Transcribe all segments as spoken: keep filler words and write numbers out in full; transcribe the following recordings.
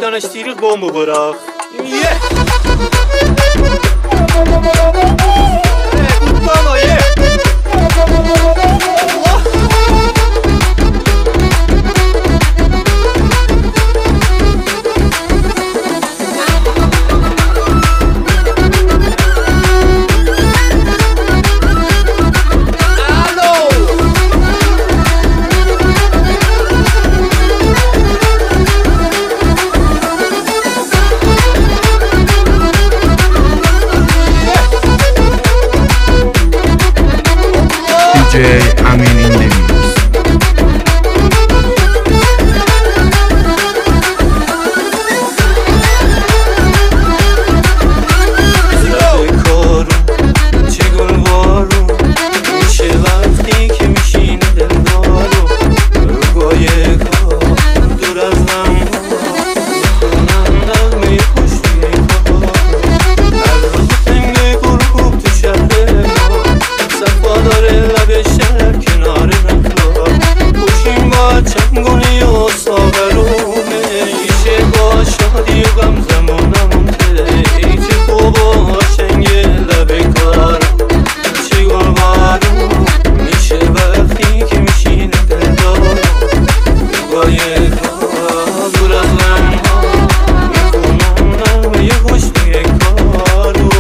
dənə istəyirik bomba bıraq. Ye! Qutbana, ye! D J Amin in the mix. چه گلوارو میشه وقتی که میشین دلدارو روگای کار دور از نمها میکنم نغمه خوش توی کار هر روز تنگ گروب تو شهر ما صفا داره لب شهر کنار نخلا خوشیم با چنگونی و ساغرونه میشه با شادی و غم زمانمون ته ای چه خوب و قشنگ لب کار چه گلوارو میشه وقتی که میشین دلدارو روگای کار دور از لمها میکنم نغمه خوش توی کارو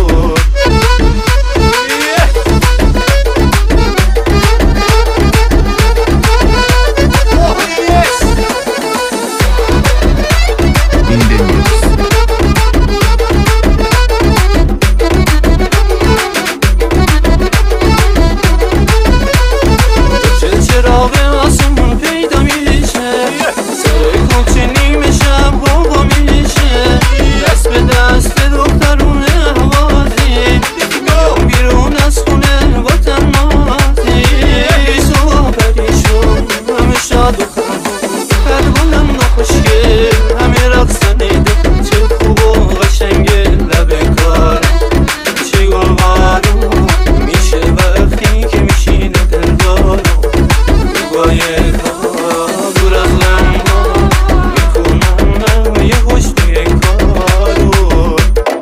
In the mix. چه چراغ آسمون پیدا میشه سر کوچه نیمه شب بابا میشه دست به دست دخترون حوازی بیام بیرون از خونه با تنهازی صبح پریشون همه شاد و خندون قلبونم نخوشگل همه رقصنیده چه خوب و قشنگ لب کار چه گلوارو میشه وقتی که میشینه دلدارو روگای کار دور از لمها میکنم نغمه خوش توی کارو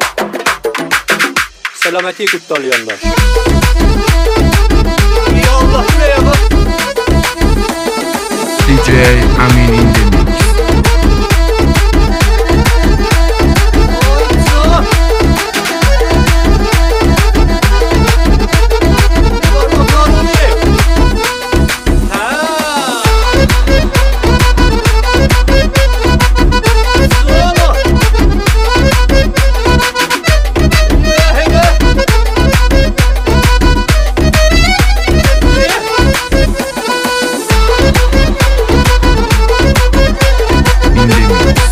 سلامتی کتالیانlar یا الله برای D J Amin in the mix. In the mix.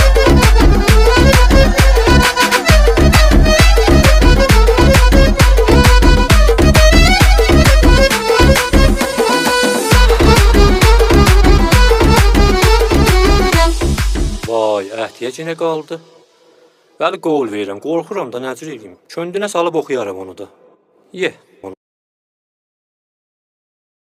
Vay, əhdiyyə yenə qaldı. Bəli, qol verirəm, qorxuram da, nəcür eləyim. Köndünə salıb oxuyaram onu da. Ye.